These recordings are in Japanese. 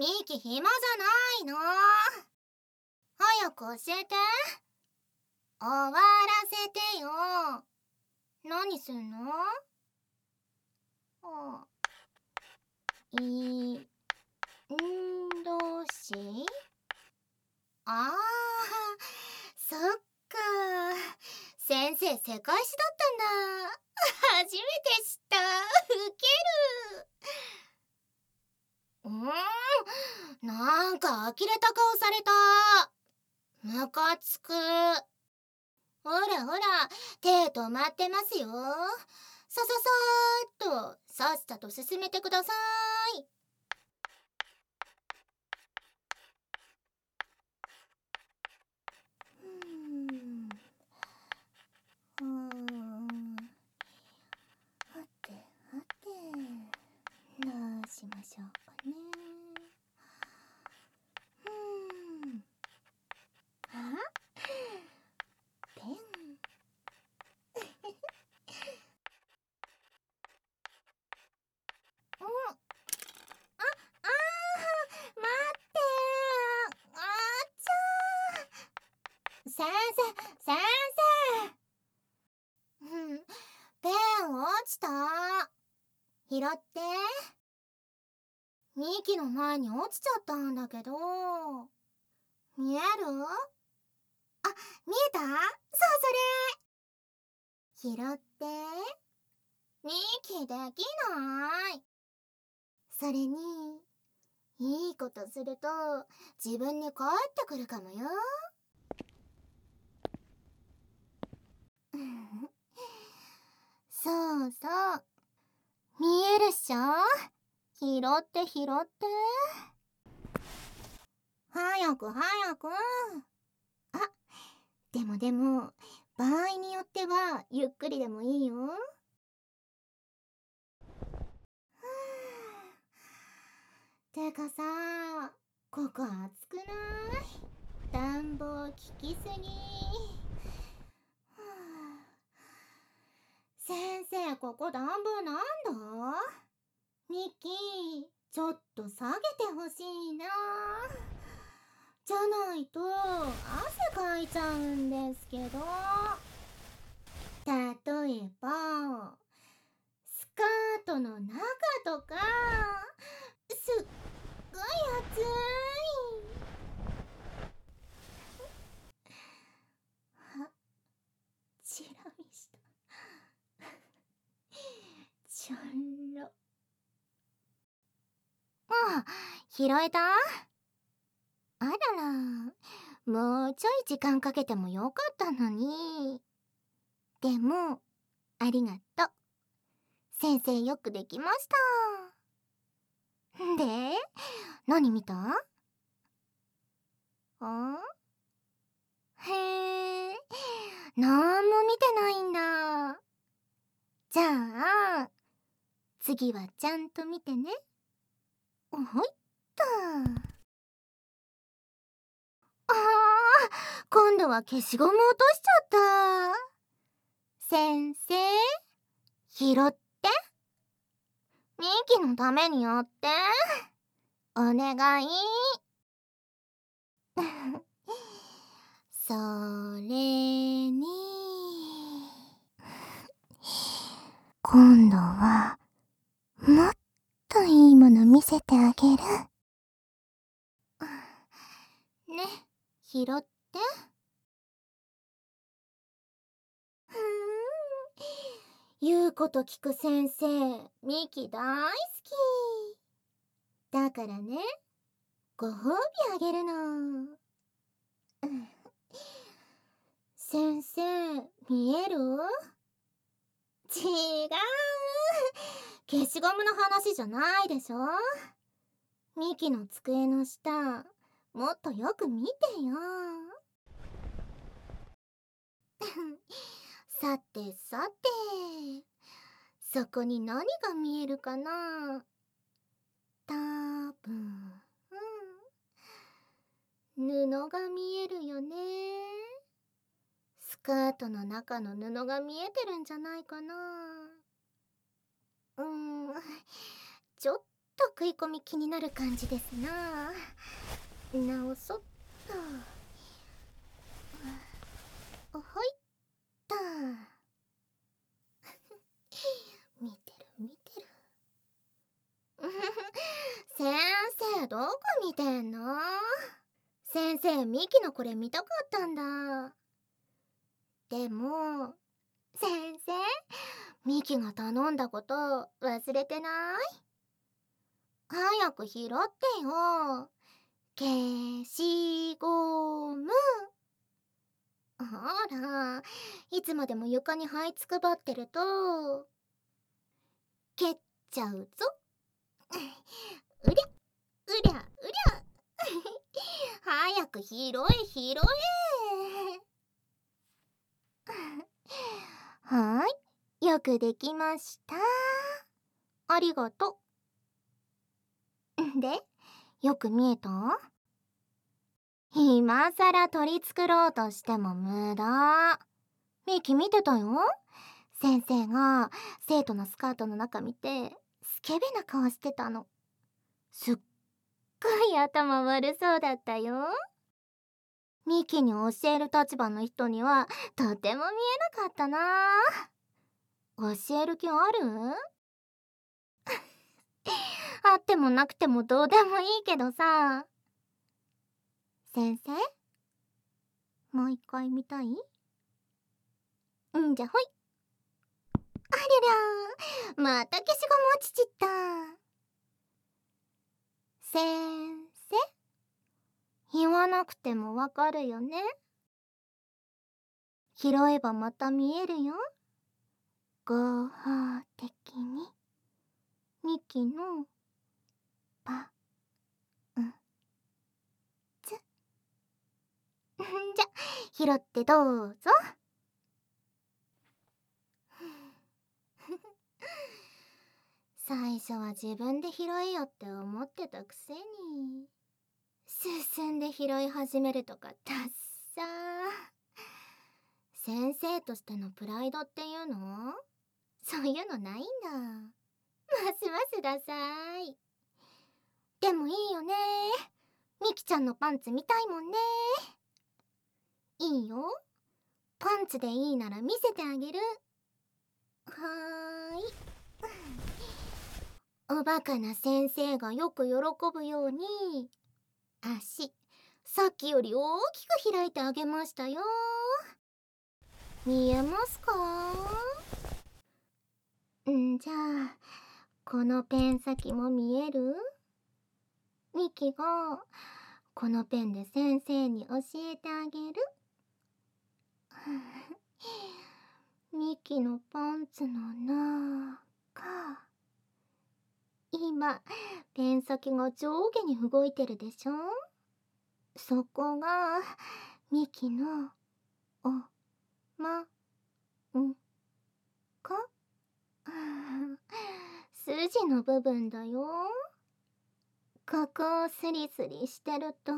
ミキ暇じゃないの。早く教えて。終わらせてよ。何すんの？動詞？ああ、そっか。先生世界史だったんだ。初めて知った。ウケる。なんか呆れた顔された。ムカつく。ほらほら、手止まってますよ。さーっとさっさと進めてください。はてはて、どうしましょうかね。あ、ペン。待って。あっちゃー。先生。ペン落ちた。拾って。ミキの前に落ちちゃったんだけど。見える？あ、見えた？そう、それ。拾って。ミキできない。それに、いいことすると自分に返ってくるかもよ。そうそう。見えるっしょ？拾って拾って。早く早く。あ、でも、場合によってはゆっくりでもいいよ。てかさ、ここ暑くない？暖房効きすぎ。先生、ここ暖房なんだ？ミキ、ちょっと下げてほしいな。じゃないと汗かいちゃうんですけど。例えばスカートの中とか。すっごい暑い。あ、チラ見した。ちょろ。拾えた？あらら、もうちょい時間かけてもよかったのに。でも、ありがとう。先生よくできました。で、何見た？へえ、なんも見てないんだ。じゃあ、次はちゃんと見てね。ほいっと。今度は消しゴム落としちゃった。先生、拾って。ミキのためにやって。お願い。それに、今度はもっといいもの見せてあげる。ね、拾って。言うこと聞く先生、ミキ大好き。だからね、ご褒美あげるの。先生、見える？違う。消しゴムの話じゃないでしょ。ミキの机の下、もっとよく見てよ。さてさて、そこに何が見えるかな？たぶん、布が見えるよね。スカートの中の布が見えてるんじゃないかな。ちょっ食い込み気になる感じですな。直そっと。ほいっと。見てる見てる。先生どこ見てんの？先生ミキのこれ見たかったんだ。でも先生、ミキが頼んだこと忘れてない？早く拾ってよ。消しゴム。ほら、いつまでも床に這いつくばってると蹴っちゃうぞ。うりゃうりゃうりゃ。早く拾え拾え。はい、よくできました。ありがとう。で、よく見えた？今さら取り繕ろうとしても無駄。ミキ見てたよ。先生が生徒のスカートの中見てスケベな顔してたの。すっごい頭悪そうだったよ。ミキに教える立場の人にはとても見えなかったな。教える気ある？あってもなくてもどうでもいいけどさ。先生、もう一回見たい？じゃほい。ありゃりゃ、また消しゴム落ちちった。先生、言わなくてもわかるよね。拾えばまた見えるよ。合法的にミキのパンツ。じゃ、拾ってどうぞ。最初は自分で拾えよって思ってたくせに進んで拾い始めるとかダッサー。先生としてのプライドっていうの？そういうのないんだ。ますますダサい。でもいいよね。ミキちゃんのパンツ見たいもんね。いいよ。パンツでいいなら見せてあげる。はーい。おバカな先生がよく喜ぶように足さっきより大きく開いてあげましたよ。見えますか？じゃあこのペン先も見える？ミキがこのペンで先生に教えてあげる。ミキのパンツの中、今ペン先が上下に動いてるでしょ。そこがミキのおまんこ。筋の部分だよ。ここをスリスリしてると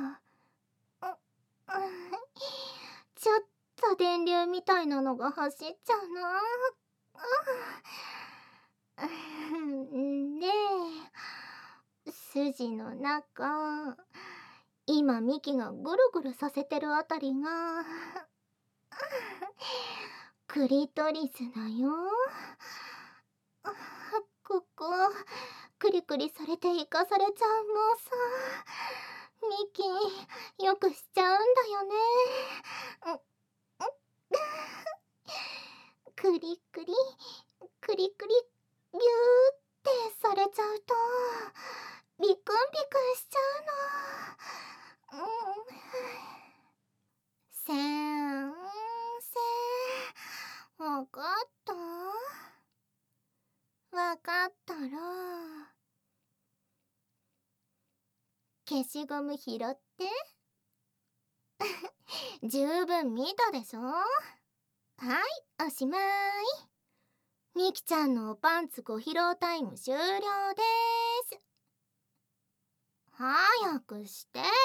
ちょっと電流みたいなのが走っちゃうな。で、筋の中、今ミキがぐるぐるさせてるあたりがクリトリスだよ。ここクリクリされて生かされちゃう。もうさ、ミキよくしちゃうんだよね。クリクリクリクリギューってされちゃうとビクンビクンしちゃうの。先生、わかった？わかったら消しゴム拾って十分見たでしょ。はい、おしまい。ミキちゃんのおパンツご披露タイム終了です。早くしてよ。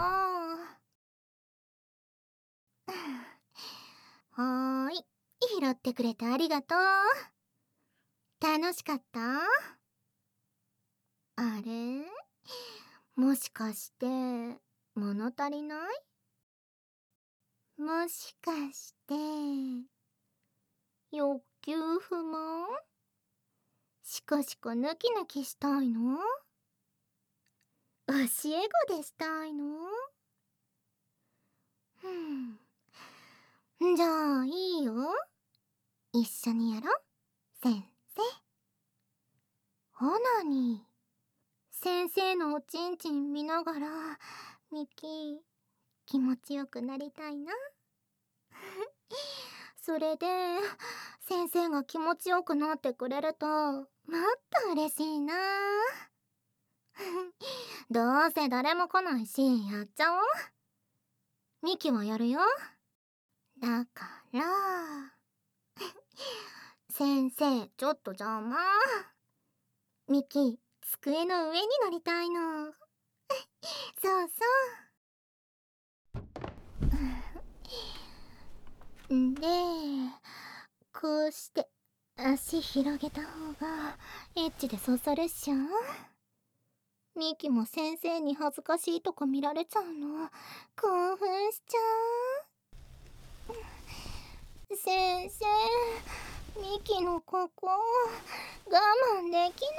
はーい、拾ってくれてありがとう。楽しかった？ あれ、もしかして物足りない？もしかして欲求不満？しこしこヌキヌキしたいの？教え子でしたいの？じゃあいいよ。一緒にやろう、先生。ほなに、先生のおちんちん見ながら、ミキ、気持ちよくなりたいな。それで、先生が気持ちよくなってくれると、もっと嬉しいな。どうせ誰も来ないし、やっちゃおう。ミキはやるよ。だから、先生、ちょっと邪魔。ミキ、机の上に乗りたいの。そうそう。んで、こうして足広げた方がエッチでそそるっしょ。ミキも先生に恥ずかしいとこ見られちゃうの興奮しちゃう。先生、ミキのここ我慢でき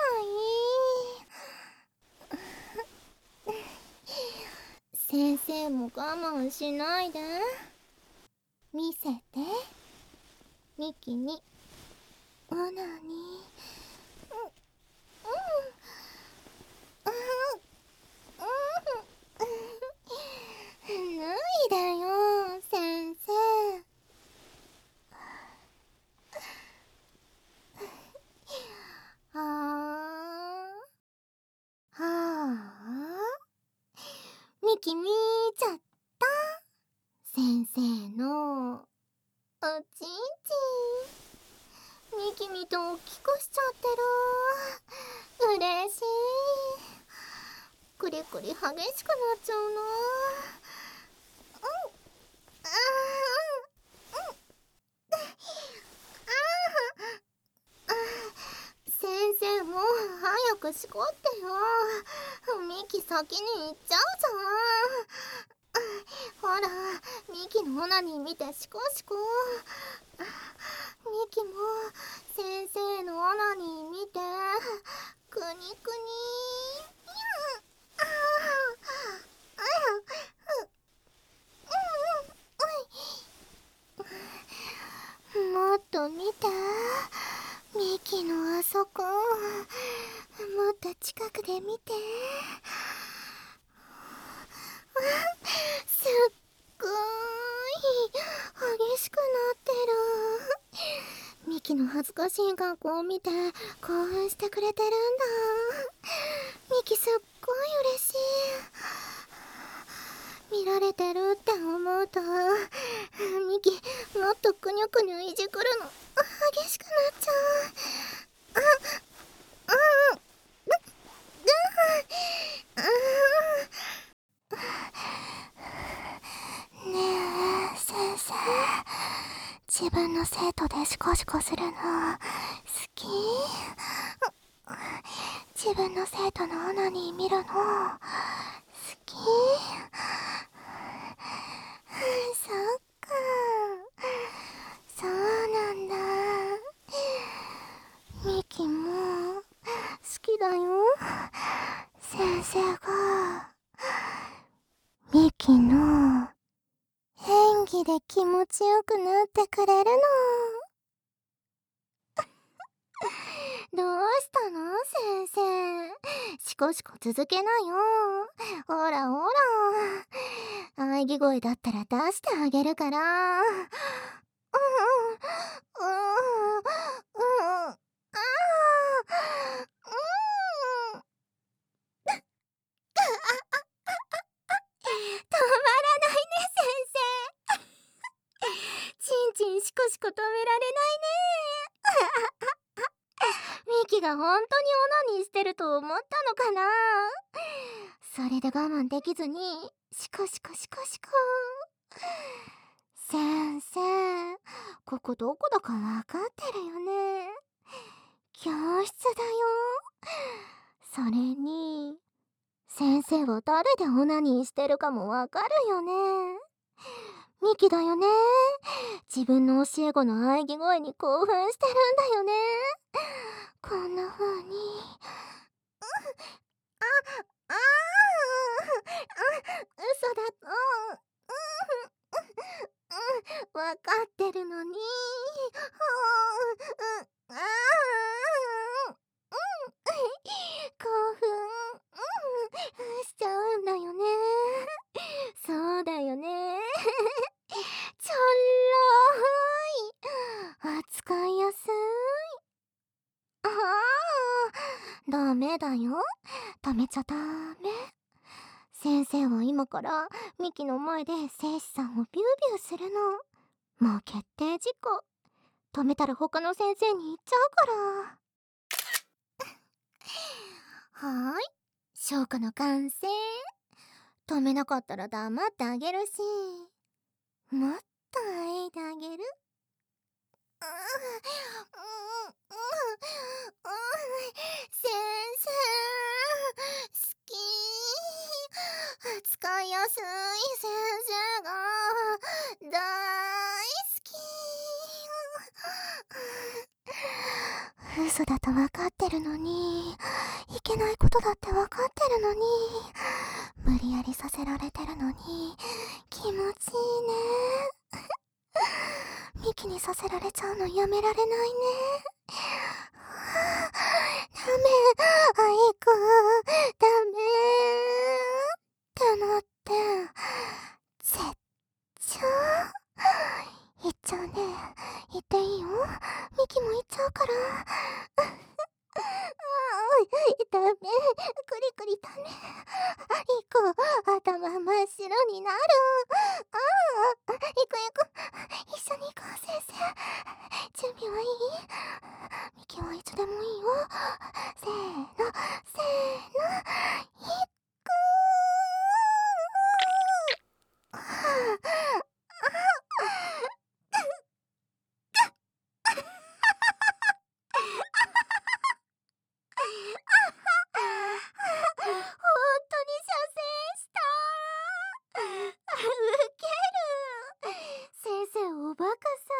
ない。先生も我慢しないで。見せて、ミキにオナニー。脱いだよ、先生。ああ、ミキ見ちゃった。先生のおちんちん。ミキ見て大きくしちゃってる。嬉しい。クリクリ激しくなっちゃうな。先生も早くしこってよ。ミキ先に行っちゃうじゃん。ほら、ミキのオナニー見てシコシコ。ミキも先生のオナニー見てクニクニ。もっと見て、ミキのあそこ。もっと近くで見て。すっごーい激しくなってる。ミキの恥ずかしい格好を見て興奮してくれてるんだ。ミキすっごい嬉しい。見られてるって思うとミキもっとくにゅくにゅいじくるの激しくなっちゃう。ねえ先生、自分の生徒でシコシコするの好き？自分の生徒のオナニー見るの好き？そっか、そうなんだ。ミキも好きだよ。先生がミキの演技で気持ちよくなってくれるの。どうしたの先生。シコシコ続けなよ。ほらほら。喘ぎ声だったら出してあげるから。あ止まらないね、先生。ちんちんシコシコ止められないね。ミキが本当にオナニーしてると思ったのかな。それで我慢できずにシコシコシコシコ。先生、ここどこだかわかってるよね。教室だよ。 それに先生は誰でオナニーしてるかもわかるよね。ミキだよね。自分の教え子の喘ぎ声に興奮してるんだよね。こんな風に。あ、あ嘘だと。わかってるのに。あ興奮しちゃうんだよね。そうだよね。ちょろい。扱いやすい。ああ、ダメだよ。止めちゃダメ。先生は今からミキの前で生死さんをビュービューするの。もう決定事項。止めたら他の先生に言っちゃうから。はーい。消化の完成。止めなかったら黙ってあげるし。もっとあえてあげる。先生好き。使いやすい先生が大好き。嘘だと分かってるのに、いけないことだって分かってるのに、無理やりさせられてるのに気持ちいいね。ミキにさせられちゃうのやめられないね。ダメ、アイク、ダメってなって、絶頂。言っちゃうね。言っていいよ。ミキも言っちゃうから。ダメ、クリクリダメ。イク、頭真っ白になる。行く。一緒に行こう、先生。準備はいい？ミキはいつでもいいよ。せーの、行く本当に射精した。ウケる。先生おバカ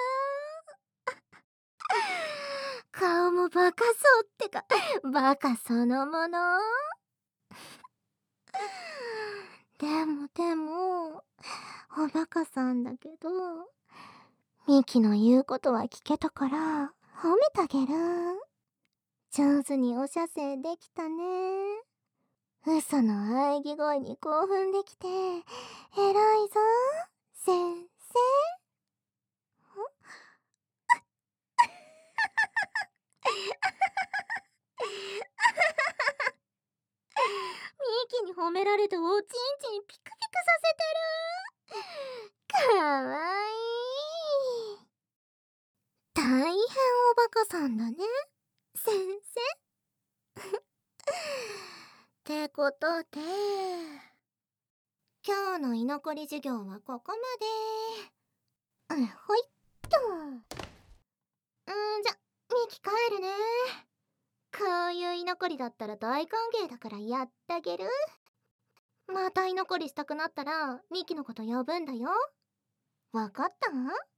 さん。顔もバカそうってか、バカそのもの。でも、おバカさんだけど、ミキの言うことは聞けたから、褒めてあげる。上手にお射精できたね。嘘の喘ぎ声に興奮できて、偉いぞ、先生。ミキに褒められておちんちんピクピクさせてる。かわいい。大変おバカさんだね、先生。ってことで、今日の居残り授業はここまで。ほいっと。じゃ、ミキ帰るね。こういう居残りだったら大歓迎だからやってあげる。また居残りしたくなったらミキのこと呼ぶんだよ。わかった？